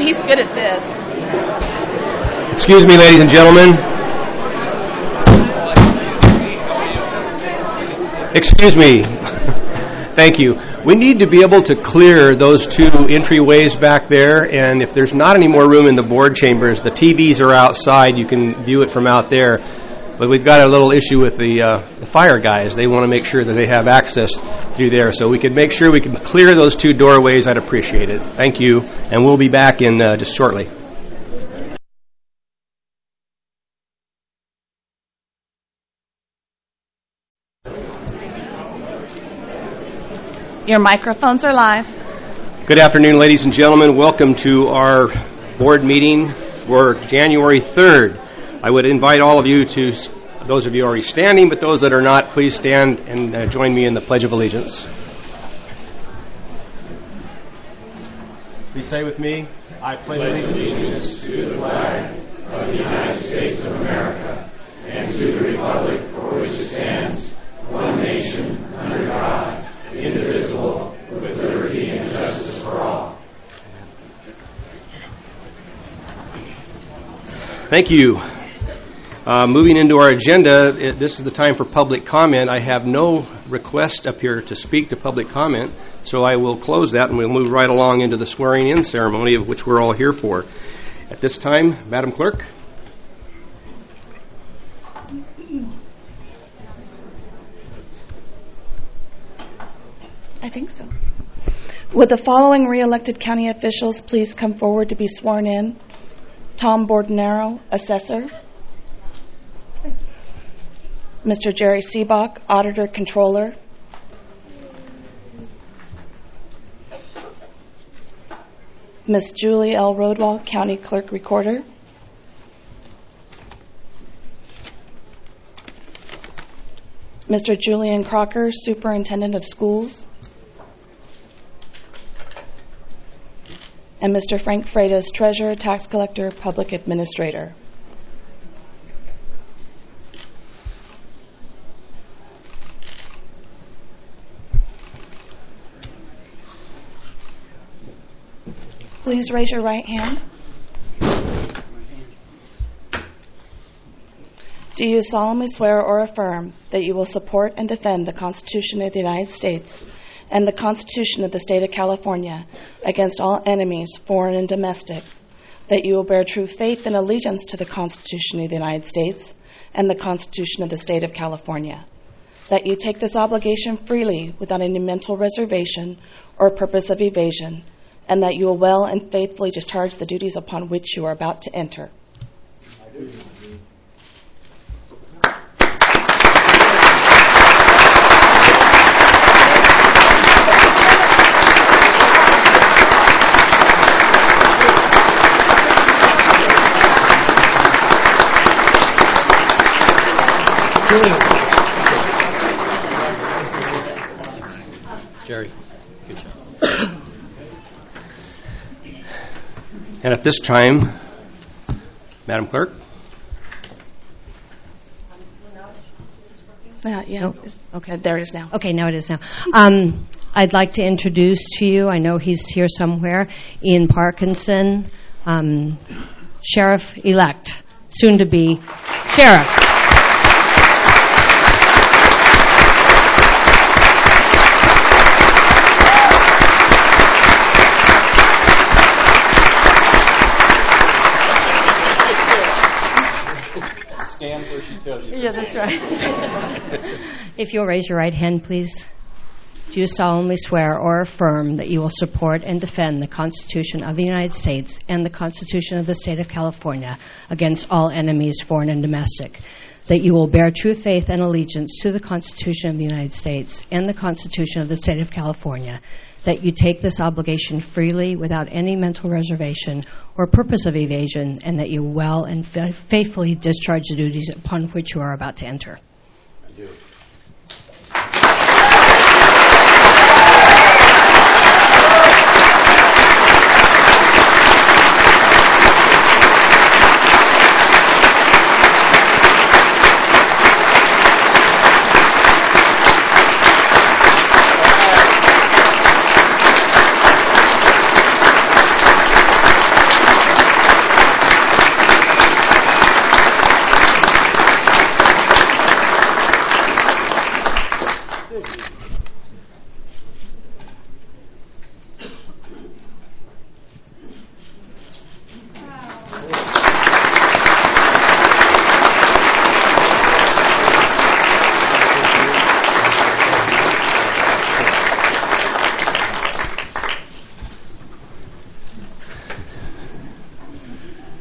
He's good at this. Excuse me, ladies and gentlemen. Excuse me. Thank you. We need to be able to clear those two entryways back there, and if there's not any more room in the board chambers, the TVs are outside. You can view it from out there. But we've got a little issue with the fire guys. They want to make sure that they have access through there. So we can make sure we can clear those two doorways. I'd appreciate it. Thank you. And we'll be back in just shortly. Your microphones are live. Good afternoon, ladies and gentlemen. Welcome to our board meeting for January 3rd. I would invite all of you to, those of you already standing, but those that are not, please stand and join me in the Pledge of Allegiance. Please say with me, I pledge allegiance to the flag of the United States of America and to the republic for which it stands, one nation, under God, indivisible, with liberty and justice for all. Thank you. Moving into our agenda, this is the time for public comment. I have no request up here to speak to public comment, so I will close that and we'll move right along into the swearing-in ceremony, of which we're all here for. At this time, Madam Clerk. I think so. Would the following re-elected county officials please come forward to be sworn in? Tom Bordenaro, Assessor. Mr. Jerry Seebach, Auditor Controller. Ms. Julie L. Rodwell, County Clerk Recorder. Mr. Julian Crocker, Superintendent of Schools. And Mr. Frank Freitas, Treasurer, Tax Collector, Public Administrator. Please raise your right hand. Do you solemnly swear or affirm that you will support and defend the Constitution of the United States and the Constitution of the State of California against all enemies, foreign and domestic, that you will bear true faith and allegiance to the Constitution of the United States and the Constitution of the State of California, that you take this obligation freely without any mental reservation or purpose of evasion, and that you will well and faithfully discharge the duties upon which you are about to enter? I do. Jerry, good job. And at this time, Madam Clerk. Yeah. Okay, there it is now. Okay, now it is now. I'd like to introduce to you, I know he's here somewhere, Ian Parkinson, Sheriff-elect, soon-to-be Sheriff. Stand where she tells you. Yeah, that's right. If you'll raise your right hand, please. Do you solemnly swear or affirm that you will support and defend the Constitution of the United States and the Constitution of the State of California against all enemies, foreign and domestic, that you will bear true faith and allegiance to the Constitution of the United States and the Constitution of the State of California, that you take this obligation freely without any mental reservation or purpose of evasion, and that you well and faithfully discharge the duties upon which you are about to enter? I do.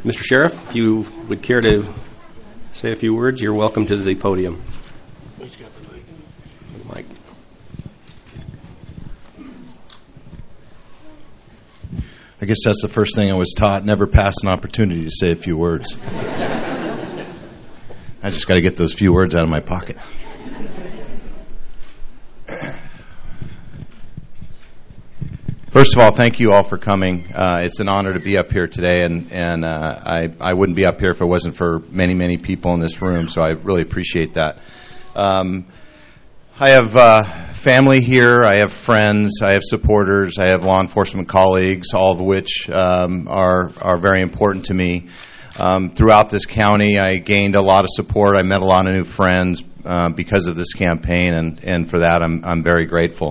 Mr. Sheriff, if you would care to say a few words, you're welcome to the podium. He's got the mic. Mike. I guess that's the first thing I was taught. Never pass an opportunity to say a few words. I just got to get those few words out of my pocket. First of all, thank you all for coming. It's an honor to be up here today, and I wouldn't be up here if it wasn't for many, many people in this room, so I really appreciate that. I have family here, I have friends, I have supporters, I have law enforcement colleagues, all of which are very important to me. Throughout this county, I gained a lot of support. I met a lot of new friends because of this campaign, and for that, I'm very grateful.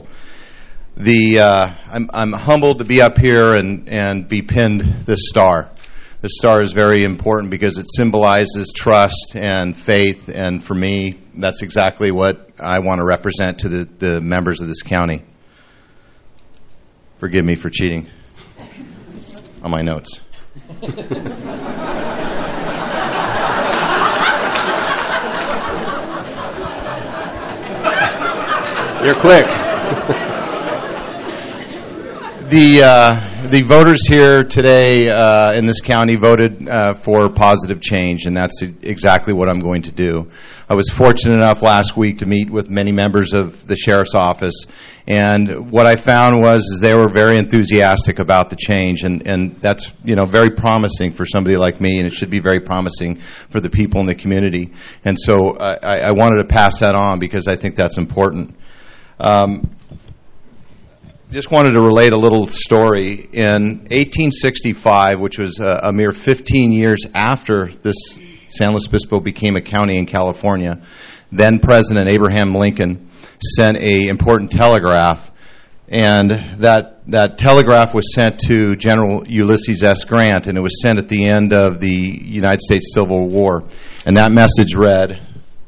I'm humbled to be up here and be pinned this star. This star is very important because it symbolizes trust and faith, and for me, that's exactly what I want to represent to the members of this county. Forgive me for cheating on my notes. You're quick. The voters here today in this county voted for positive change, and that's exactly what I'm going to do. I was fortunate enough last week to meet with many members of the sheriff's office, and what I found was they were very enthusiastic about the change, and that's very promising for somebody like me, and it should be very promising for the people in the community. And so I wanted to pass that on because I think that's important. Just wanted to relate a little story. In 1865, which was a mere 15 years after this San Luis Obispo became a county in California, then President Abraham Lincoln sent an important telegraph, and that telegraph was sent to General Ulysses S. Grant, and it was sent at the end of the United States Civil War. And that message read,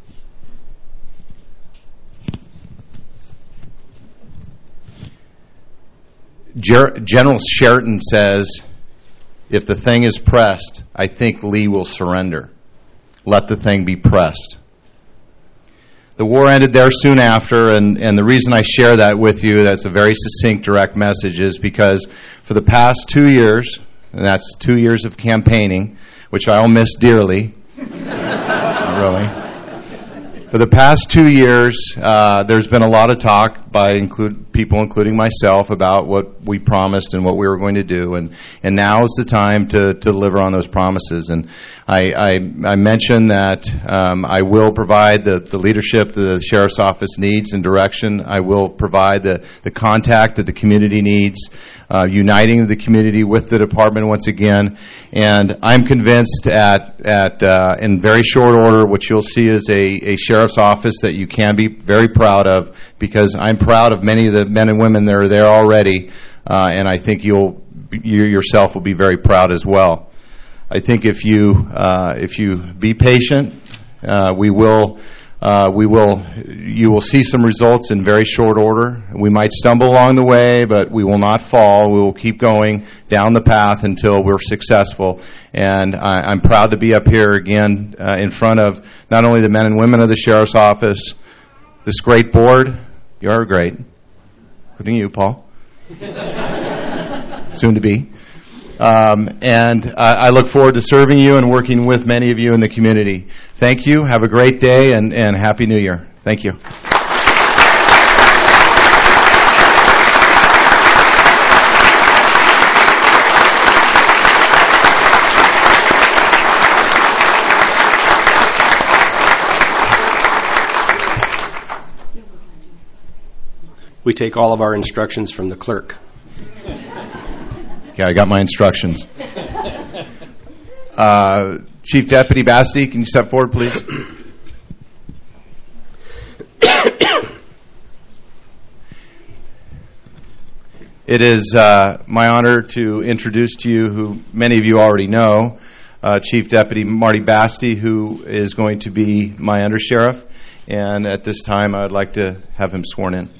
General Sheridan says, if the thing is pressed, I think Lee will surrender. Let the thing be pressed. The war ended there soon after, and the reason I share that with you, that's a very succinct, direct message, is because for the past 2 years, and that's 2 years of campaigning, which I'll miss dearly, really. For the past 2 years, there's been a lot of talk by people, including myself, about what we promised and what we were going to do, and now is the time to deliver on those promises. And I mentioned that I will provide the leadership the sheriff's office needs and direction. I will provide the contact that the community needs, uniting the community with the department once again. And I'm convinced in very short order, what you'll see is a sheriff's office that you can be very proud of, because I'm proud of many of the men and women that are there already, and I think you yourself will be very proud as well. I think if you be patient, you will see some results in very short order. We might stumble along the way, but we will not fall. We will keep going down the path until we're successful. And I'm proud to be up here again in front of not only the men and women of the sheriff's office, this great board. You are great, including you, Paul. Soon to be. And I look forward to serving you and working with many of you in the community. Thank you. Have a great day, and Happy New Year. Thank you. We take all of our instructions from the clerk. Okay, I got my instructions. Chief Deputy Basti, can you step forward, please? It is my honor to introduce to you who many of you already know, Chief Deputy Marty Basti, who is going to be my undersheriff. And at this time, I would like to have him sworn in.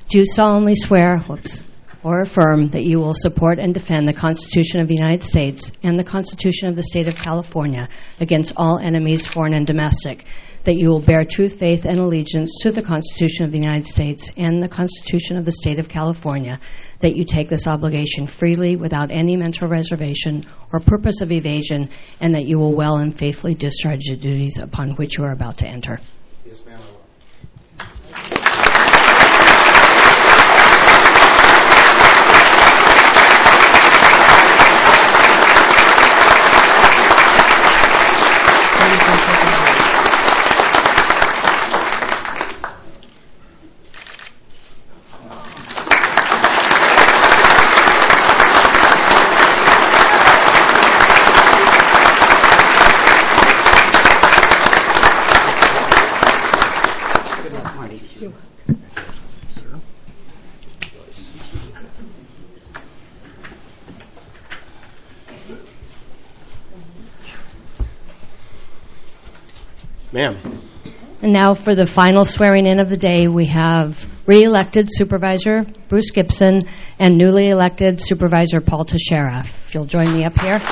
Do you solemnly swear or affirm that you will support and defend the Constitution of the United States and the Constitution of the State of California against all enemies, foreign and domestic, that you will bear true faith and allegiance to the Constitution of the United States and the Constitution of the State of California, that you take this obligation freely without any mental reservation or purpose of evasion, and that you will well and faithfully discharge the duties upon which you are about to enter? Yes, ma'am. Ma'am. And now for the final swearing in of the day, we have re-elected Supervisor Bruce Gibson and newly elected Supervisor Paul Teixeira. If you'll join me up here.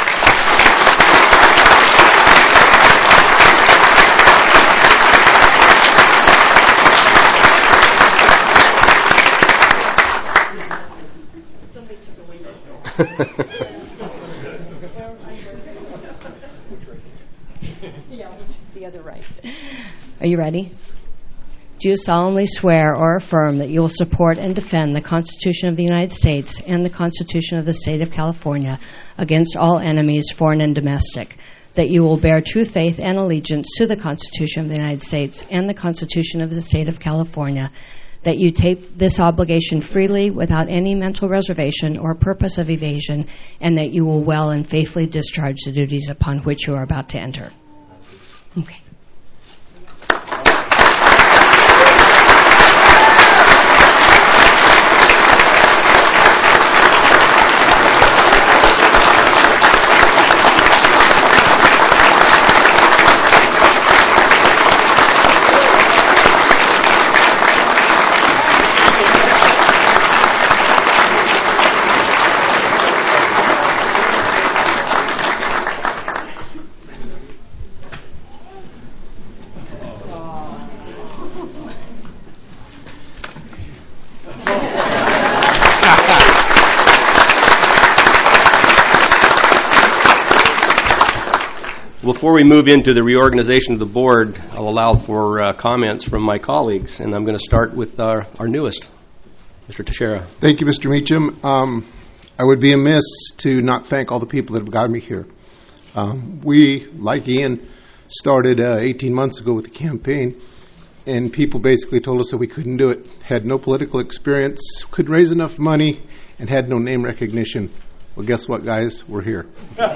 The other right. Are you ready? Do you solemnly swear or affirm that you will support and defend the Constitution of the United States and the Constitution of the State of California against all enemies, foreign and domestic, that you will bear true faith and allegiance to the Constitution of the United States and the Constitution of the State of California, that you take this obligation freely without any mental reservation or purpose of evasion, and that you will well and faithfully discharge the duties upon which you are about to enter? Okay. Before we move into the reorganization of the board, I'll allow for comments from my colleagues, and I'm going to start with our newest, Mr. Teixeira. Thank you, Mr. Meacham. I would be amiss to not thank all the people that have got me here. We, like Ian, started 18 months ago with the campaign, and people basically told us that we couldn't do it, had no political experience, couldn't raise enough money, and had no name recognition. Well, guess what, guys? We're here.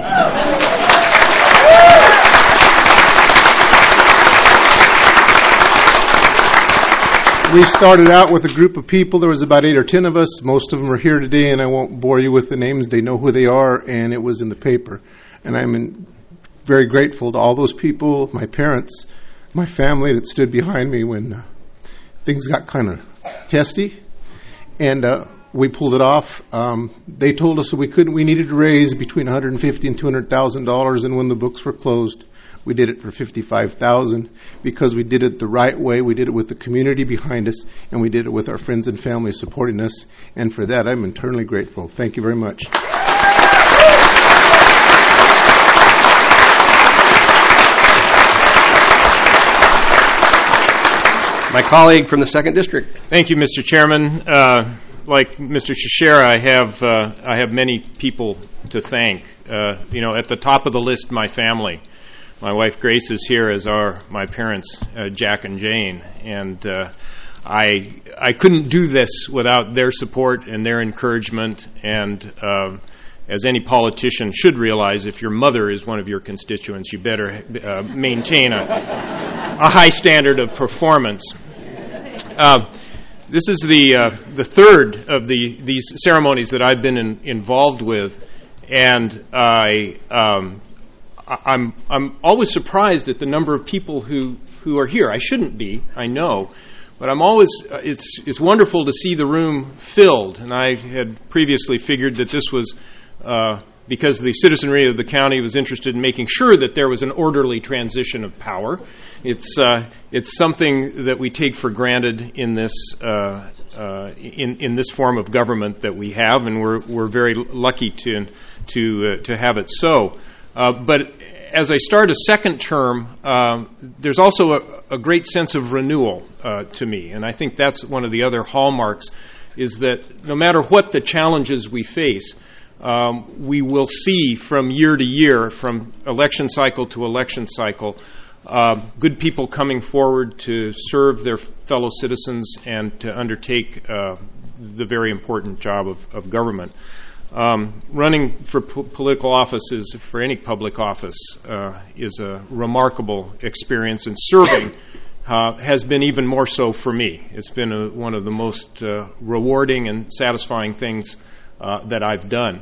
We started out with a group of people. There was about 8 or 10 of us. Most of them are here today, and I won't bore you with the names. They know who they are, and it was in the paper. And I'm very grateful to all those people, my parents, my family that stood behind me when things got kind of testy. And we pulled it off. They told us that we needed to raise between $150,000 and $200,000, and when the books were closed, we did it for $55,000 because we did it the right way. We did it with the community behind us, and we did it with our friends and family supporting us. And for that, I'm eternally grateful. Thank you very much. My colleague from the 2nd District. Thank you, Mr. Chairman. Like Mr. Teixeira, I have many people to thank. At the top of the list, my family. My wife Grace is here, as are my parents, Jack and Jane, and I couldn't do this without their support and their encouragement. And as any politician should realize, if your mother is one of your constituents, you better maintain a high standard of performance. This is the third of these ceremonies that I've been involved with, and I'm always surprised at the number of people who are here. I shouldn't be, I know, But I'm always, it's wonderful to see the room filled, and I had previously figured that this was because the citizenry of the county was interested in making sure that there was an orderly transition of power. It's something that we take for granted in this in this form of government that we have, and we're very lucky to have it so. But as I start a second term, there's also a great sense of renewal to me, and I think that's one of the other hallmarks, is that no matter what the challenges we face, we will see from year to year, from election cycle to election cycle, good people coming forward to serve their fellow citizens and to undertake the very important job of government. Running for political offices, for any public office, is a remarkable experience, and serving has been even more so for me. It's been one of the most rewarding and satisfying things that I've done.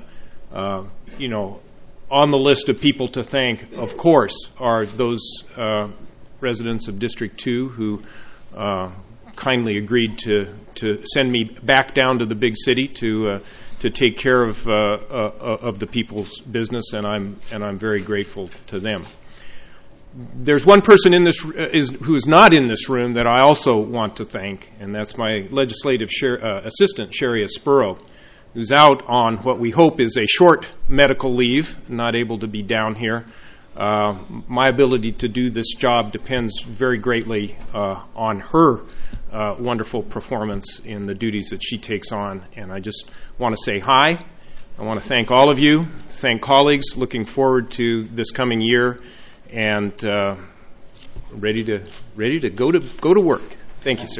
On the list of people to thank, of course, are those residents of District 2 who kindly agreed to send me back down to the big city to take care of the people's business, and I'm very grateful to them. There's one person in this who is not in this room that I also want to thank, and that's my legislative assistant, Sherry Aspuro, who's out on what we hope is a short medical leave, not able to be down here. My ability to do this job depends very greatly on her wonderful performance in the duties that she takes on, and I just want to say hi. I want to thank all of you, thank colleagues, looking forward to this coming year, and ready to go to work. Thank you, sir.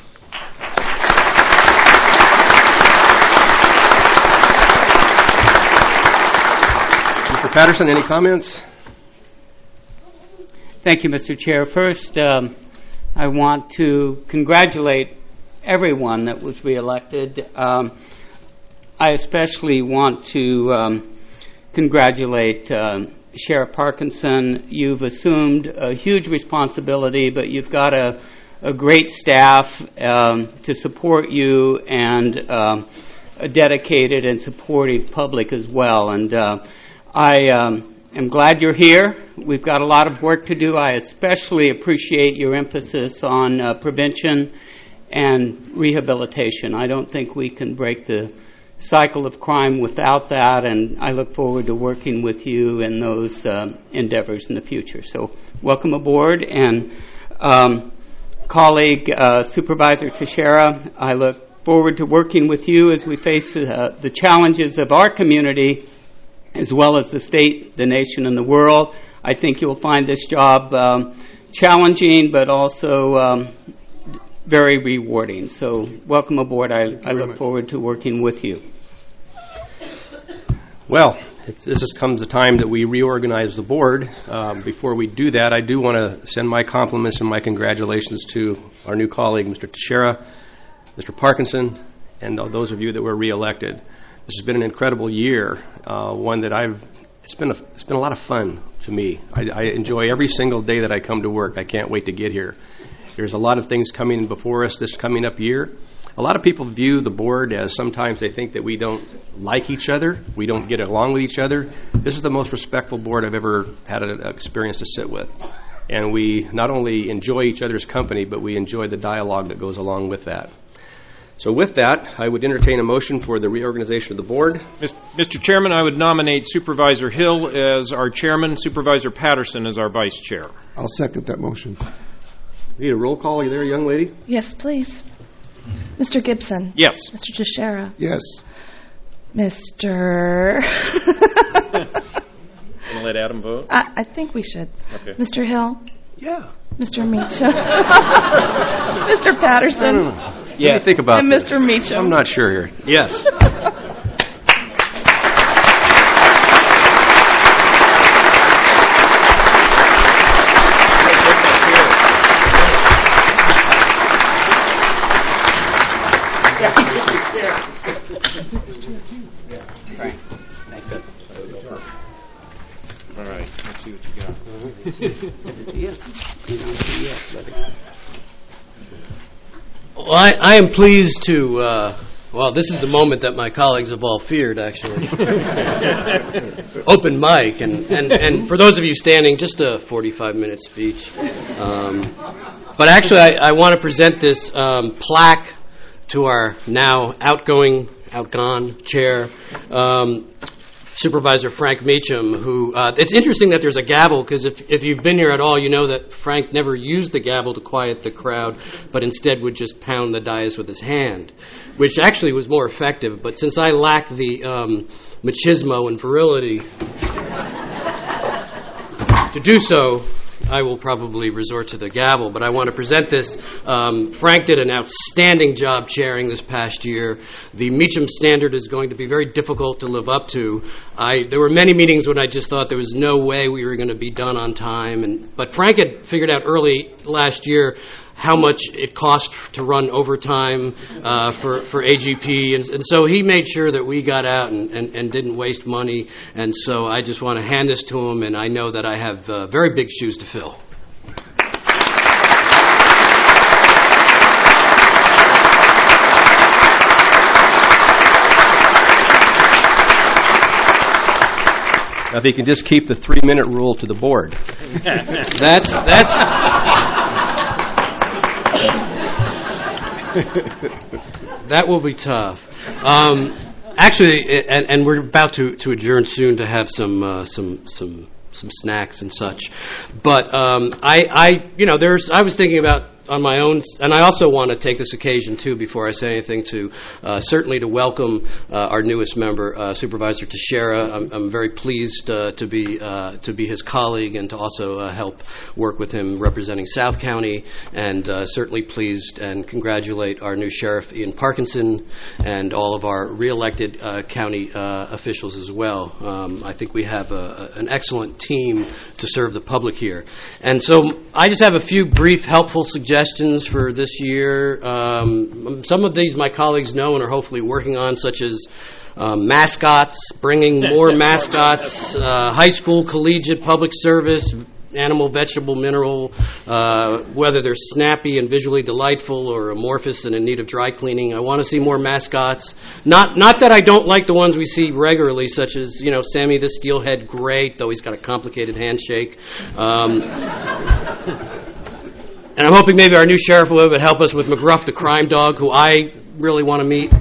Mr. Patterson, any comments? Thank you, Mr. Chair. First, I want to congratulate everyone that was reelected. I especially want to congratulate Sheriff Parkinson. You've assumed a huge responsibility, but you've got a great staff to support you, and a dedicated and supportive public as well. And I am glad you're here. We've got a lot of work to do. I especially appreciate your emphasis on prevention and rehabilitation. I don't think we can break the cycle of crime without that, and I look forward to working with you in those endeavors in the future. So welcome aboard, and colleague Supervisor Teixeira, I look forward to working with you as we face the challenges of our community as well as the state, the nation, and the world. I think you'll find this job challenging, but also very rewarding. So welcome aboard. I look forward to working with you. Well, this comes a time that we reorganize the board. Before we do that, I do want to send my compliments and my congratulations to our new colleague, Mr. Teixeira, Mr. Parkinson, and those of you that were reelected. This has been an incredible year, one that it's been a lot of fun to me. I enjoy every single day that I come to work. I can't wait to get here. There's a lot of things coming before us this coming up year. A lot of people view the board as sometimes they think that we don't like each other, we don't get along with each other. This is the most respectful board I've ever had an experience to sit with. And we not only enjoy each other's company, but we enjoy the dialogue that goes along with that. So with that, I would entertain a motion for the reorganization of the board. Mr. Chairman, I would nominate Supervisor Hill as our chairman, Supervisor Patterson as our vice chair. I'll second that motion. Need a roll call? Are you there, young lady? Yes, please. Mr. Gibson? Yes. Mr. Teixeira? Yes. Mr. Want to let Adam vote? I think we should. Okay. Mr. Hill? Yeah. Mr. Meacham? Mr. Patterson? I don't know. Yeah. Let me think about and this. Mr. Meacham? I'm not sure here. Yes. All right, let's see what you got. Well, I am pleased to, well, this is the moment that my colleagues have all feared, actually. Open mic, and for those of you standing, just a 45-minute speech. But actually, I want to present this plaque to our now outgone chair, Supervisor Frank Meacham, who, it's interesting that there's a gavel, because if you've been here at all, you know that Frank never used the gavel to quiet the crowd, but instead would just pound the dais with his hand, which actually was more effective. But since I lack the machismo and virility to do so, I will probably resort to the gavel, but I want to present this. Frank did an outstanding job chairing this past year. The Meacham standard is going to be very difficult to live up to. There were many meetings when I just thought there was no way we were going to be done on time, but Frank had figured out early last year how much it cost to run overtime for AGP, and so he made sure that we got out and didn't waste money, and so I just want to hand this to him, and I know that I have very big shoes to fill. Now, if you can just keep the 3-minute rule to the board. That's that will be tough. Actually, and we're about to adjourn soon to have some snacks and such. But I was thinking about on my own, and I also want to take this occasion too, before I say anything, to certainly to welcome our newest member, Supervisor Teixeira. I'm very pleased to be his colleague and to also help work with him representing South County, and certainly pleased and congratulate our new Sheriff Ian Parkinson and all of our re-elected county officials as well. I think we have an excellent team to serve the public here. And so I just have a few brief, helpful suggestions for this year. Some of these my colleagues know and are hopefully working on, such as mascots, bringing more mascots, high school, collegiate, public service, animal, vegetable, mineral, whether they're snappy and visually delightful or amorphous and in need of dry cleaning. I want to see more mascots. Not that I don't like the ones we see regularly, such as, Sammy the Steelhead, great, though he's got a complicated handshake. And I'm hoping maybe our new sheriff will help us with McGruff the crime dog, who I really want to meet.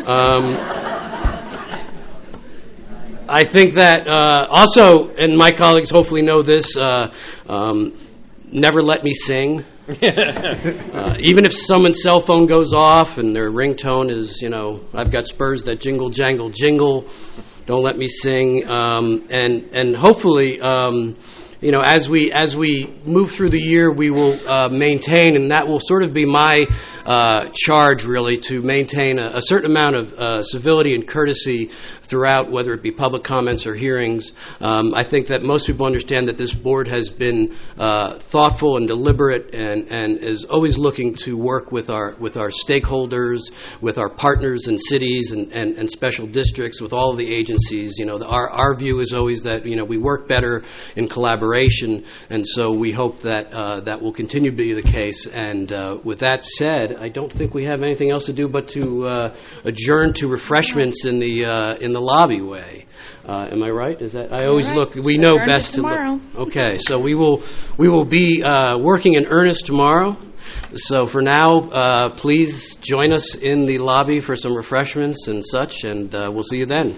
I think that also, and my colleagues hopefully know this, never let me sing. Even if someone's cell phone goes off and their ringtone is, I've got spurs that jingle, jangle, jingle, don't let me sing. And hopefully, as we move through the year, we will maintain, and that will sort of be my charge, really, to maintain a certain amount of civility and courtesy throughout, whether it be public comments or hearings. I think that most people understand that this board has been thoughtful and deliberate and is always looking to work with our stakeholders, with our partners in cities and special districts, with all of the agencies. Our view is always that we work better in collaboration, and so we hope that that will continue to be the case. And with that said, I don't think we have anything else to do but to adjourn to refreshments in the lobby way. Am I right? Is that I always look? We know best to look. Okay, so we will be working in earnest tomorrow. So for now, please join us in the lobby for some refreshments and such, and we'll see you then.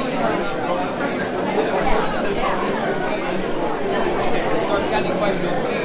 Got any questions?